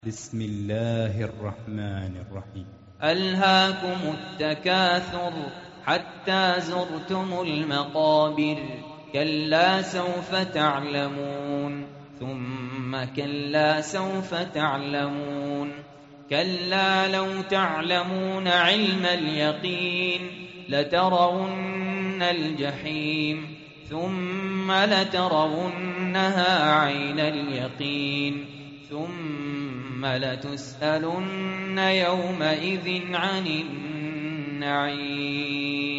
بسم الله الرحمن الرحيم. ألهاكم التكاثر حتى زرتم المقابر كلا سوف تعلمون ثم كلا سوف تعلمون كلا لو تعلمون علم اليقين لترون الجحيم ثم لترونها عين اليقين ثم لتسألن يومئذ عن النعيم.